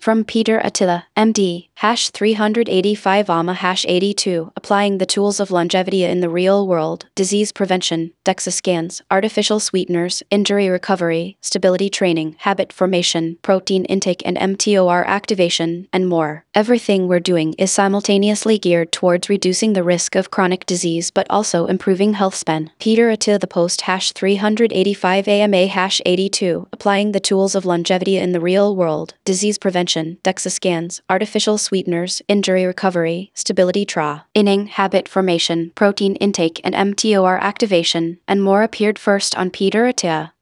From Peter Attila, MD, #385 #82, applying the tools of longevity in the real world, disease prevention, DEXA scans, artificial sweeteners, injury recovery, stability training, habit formation, protein intake and mTOR activation, and more. Everything we're doing is simultaneously geared towards reducing the risk of chronic disease but also improving health span. Peter Attila the Post #385 AMA #82, applying the tools of longevity in the real world, disease prevention, DEXA scans, artificial sweeteners, injury recovery, stability training, habit formation, protein intake and mTOR activation, and more appeared first on Peter Attila.